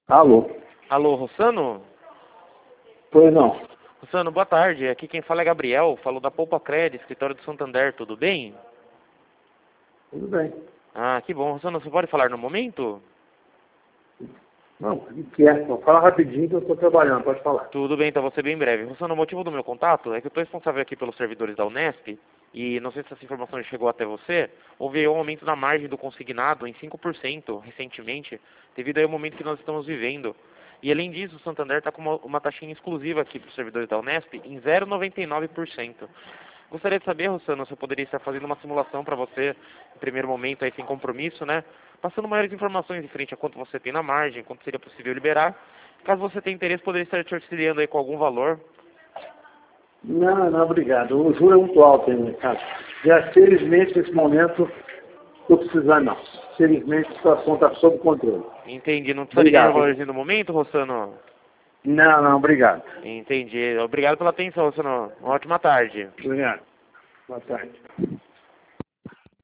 Alô? Alô, Rossano? Pois não. Rossano, boa tarde. Aqui quem fala é Gabriel, falou da Poupa Cred, escritório do Santander, tudo bem? Tudo bem. Ah, que bom. Rossano, você pode falar no momento? Não, o que é? Só fala rapidinho que eu estou trabalhando, pode falar. Tudo bem, então vou ser bem breve. Rossano, o motivo do meu contato é que eu estou responsável aqui pelos servidores da Unesp e não sei se essa informação já chegou até você, houve um aumento na margem do consignado em 5% recentemente, devido ao momento que nós estamos vivendo. E além disso, o Santander está com uma taxinha exclusiva aqui para os servidores da Unesp em 0,99%. Gostaria de saber, Rossano, se eu poderia estar fazendo uma simulação para você, em primeiro momento, aí sem compromisso, né? Passando maiores informações em frente a quanto você tem na margem, quanto seria possível liberar. Caso você tenha interesse, poderia estar te auxiliando aí com algum valor. Não, obrigado. O juro é muito alto aí no mercado. Já, felizmente, nesse momento, estou precisando não. Felizmente, a situação está sob controle. Entendi. Não precisaria de um Obrigado. valorzinho no momento, Rossano? Não, obrigado. Entendi. Obrigado pela atenção, Rossano. Uma ótima tarde. Obrigado. Boa tarde.